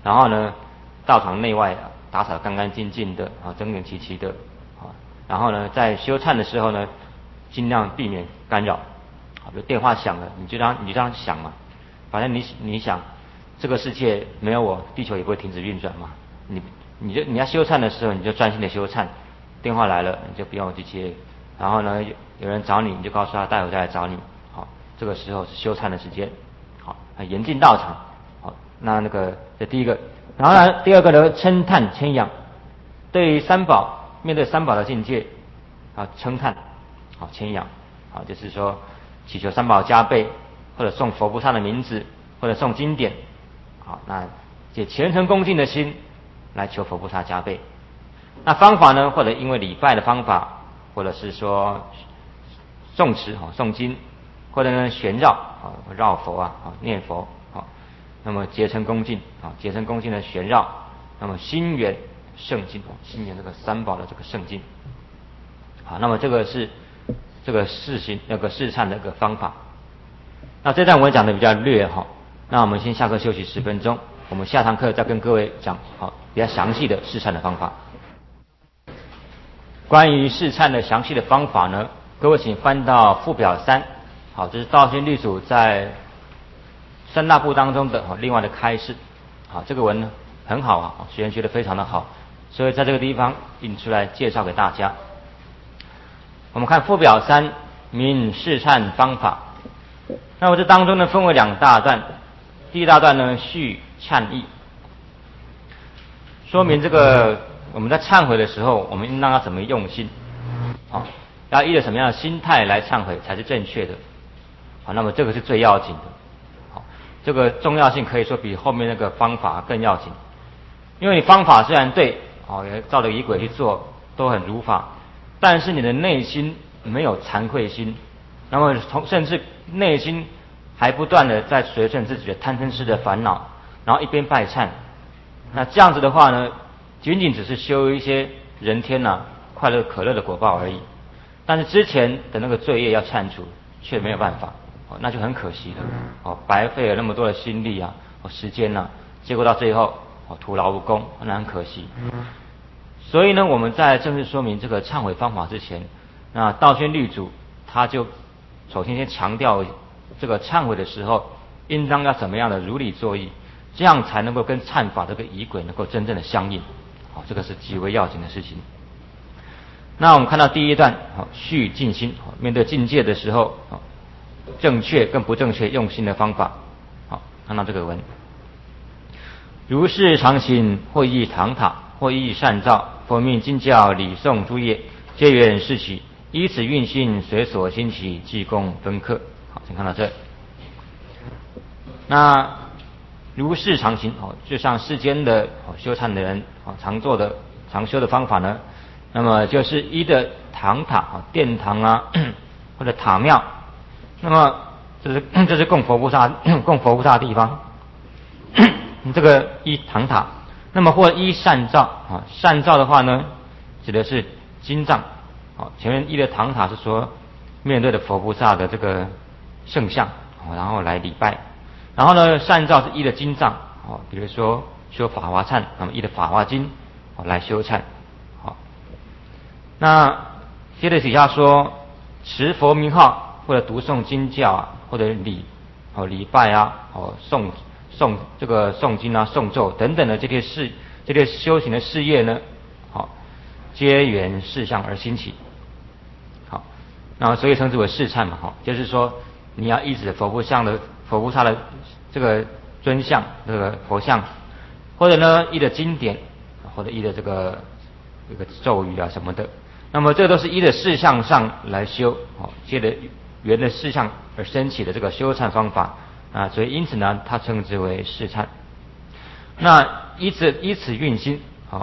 然后呢，道场内外打扫干干净净的整整齐齐的然后呢，在修忏的时候呢，尽量避免干扰比如电话响了，你就让它响嘛，反正你想，这个世界没有我，地球也不会停止运转嘛。你要修忏的时候，你就专心的修忏，电话来了你就不用去接，然后呢，有人找你，你就告诉他待会再来找你，这个时候是修忏的时间，严禁道场，那个这第一个，然后呢，第二个呢，称叹谦仰，对于三宝，面对三宝的境界称叹，谦仰，就是说祈求三宝加倍，或者诵佛菩萨的名字，或者诵经典，那借虔诚恭敬的心来求佛菩萨加倍。那方法呢，或者因为礼拜的方法，或者是说诵持诵经，或者呢旋绕绕佛念佛那么竭诚恭敬竭诚恭敬的旋绕，那么心缘圣境心缘这个三宝的这个圣境那么这个是这个试忏的一个方法。那这段我讲的比较略那我们先下课休息10分钟，我们下堂课再跟各位讲比较详细的试忏的方法。关于试忏的详细的方法呢，各位请翻到附表3，这是道宣律主在三大部当中的另外的开示，这个文呢很好学员学得非常的好，所以在这个地方印出来介绍给大家。我们看附表3，明试忏方法。那么这当中呢分为2大段，第一大段呢序忏意，说明这个我们在忏悔的时候，我们应当要怎么用心要依着什么样的心态来忏悔才是正确的那么这个是最要紧的这个重要性可以说比后面那个方法更要紧，因为你方法虽然对也照着仪轨去做都很如法，但是你的内心没有惭愧心，那么甚至内心还不断的在随顺自己的贪嗔痴的烦恼，然后一边拜忏，那这样子的话呢，仅仅只是修一些人天快乐可乐的果报而已，但是之前的那个罪业要忏除却没有办法那就很可惜了白费了那么多的心力时间结果到最后徒劳无功，那很可惜。所以呢，我们在正式说明这个忏悔方法之前，那道宣律主他就首先强调这个忏悔的时候应当要怎么样的如理作意，这样才能够跟忏法这个仪轨能够真正的相应这个是极为要紧的事情。那我们看到第一段序静心，面对境界的时候正确跟不正确用心的方法看到这个文，如是常行，或忆堂塔，或忆善造，或命经教礼诵诸业，皆缘事起，依此运心，随所兴起，济公分课。请看到这。那如是常行就像世间的修忏的人常做的常修的方法呢，那么就是依的堂塔殿堂或者塔庙，那么这是供佛菩萨的地方这个依堂塔，那么或依善造善造的话呢，指的是经藏前面依的堂塔是说面对的佛菩萨的这个圣像然后来礼拜，然后呢善造是依的经藏比如说修法华忏，那么依的法华经来修忏那接着底下说持佛名号，或者读诵经教或者礼拜诵这个诵经诵咒等等的这些修行的事业呢皆缘事相而兴起那么所以称之为试忏嘛就是说你要依止佛菩萨的这个尊像这个佛像，或者呢依的经典，或者依的这个咒语什么的，那么这都是依的事相上来修接着缘的事相而升起的这个修忏方法所以因此呢它称之为试忏。那依此运心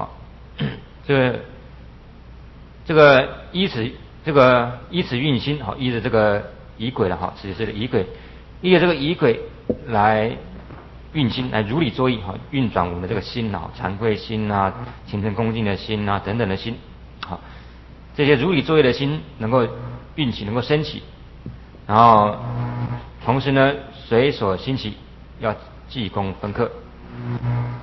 这个依此运心依着这个仪轨了指的是仪轨，依着这个仪轨来运心，来如理作意运转我们的这个心惭愧心虔诚恭敬的心等等的心这些如理作意的心能够运起，能够升起，然后同时呢随所兴起要济公分课。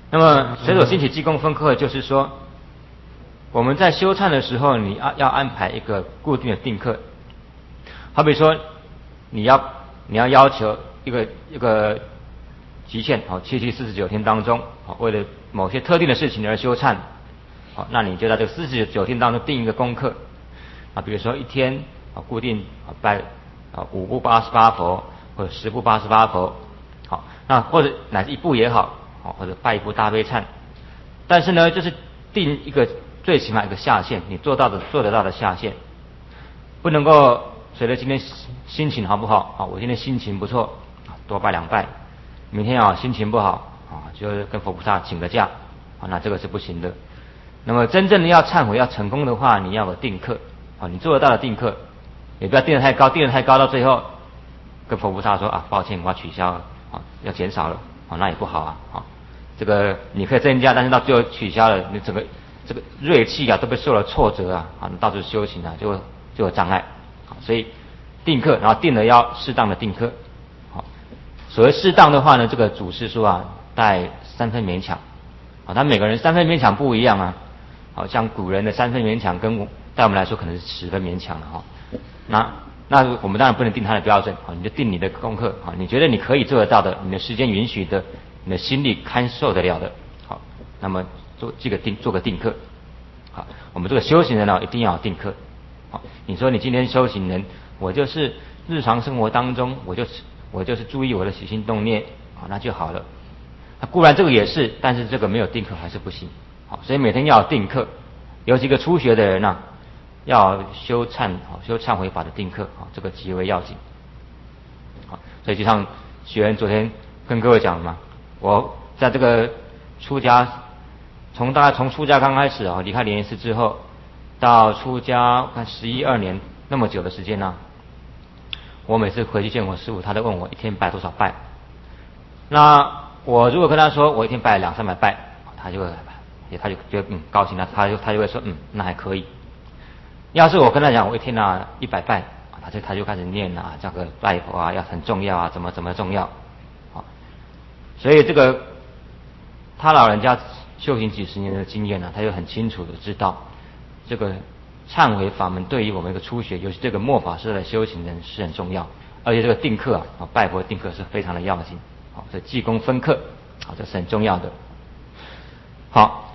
那么水手兴起，济公分科，就是说我们在修忏的时候，你要安排一个固定的定课。好比说你要要求一个期限，好，749天当中，好，为了某些特定的事情而修忏，好，那你就在这个49天当中定一个功课啊，比如说一天啊固定拜5部88佛，或者10部88佛，好，那或者乃至1部也好，好，或者拜1部大悲忏，但是呢，就是定一个最起码一个下限，你做得到的下限，不能够随着今天心情好不好啊，我今天心情不错，多拜2拜，明天啊心情不好啊，就跟佛菩萨请个假啊，那这个是不行的。那么真正的要忏悔要成功的话，你要有定课啊，你做得到的定课，也不要定得太高，定得太高到最后跟佛菩萨说啊，抱歉，我要取消了啊，要减少了啊，那也不好啊。这个你可以增加，但是到最后取消了，你整个这个锐气啊都被受了挫折啊，到处修行啊就有障碍。所以定课，然后定了要适当的定课。好，所谓适当的话呢，这个祖师说啊，带3分勉强。好，他每个人3分勉强不一样啊。好像古人的3分勉强，跟在我们来说可能是10分勉强了哈。那我们当然不能定他的标准，好，你就定你的功课，好，你觉得你可以做得到的，你的时间允许的，你的心力堪受得了的，好，那么做个定课。好，我们这个修行人呢，一定要有定课。好，你说你今天修行人，我就是日常生活当中，我就是注意我的起心动念，好，那就好了。那固然这个也是，但是这个没有定课还是不行。好，所以每天要有定课，尤其一个初学的人啊，要修忏悔法的定课，好，这个极为要紧。好，所以就像学员昨天跟各位讲的嘛，我在这个出家，大概从出家刚开始啊，离开莲师之后，到出家看11、12年那么久的时间呢，我每次回去见我师父，他都问我一天拜多少拜。那我如果跟他说我一天拜200-300拜，他就觉得高兴了，他就会说那还可以。要是我跟他讲我一天100拜，他就开始念这个拜佛啊要很重要啊，怎么重要。好，所以这个他老人家修行几十年的经验呢，他就很清楚的知道这个忏悔法门对于我们一个初学，尤其这个末法师的修行人是很重要，而且这个定课拜佛定课是非常的要紧。好，这济公分课，好，这是很重要的。好。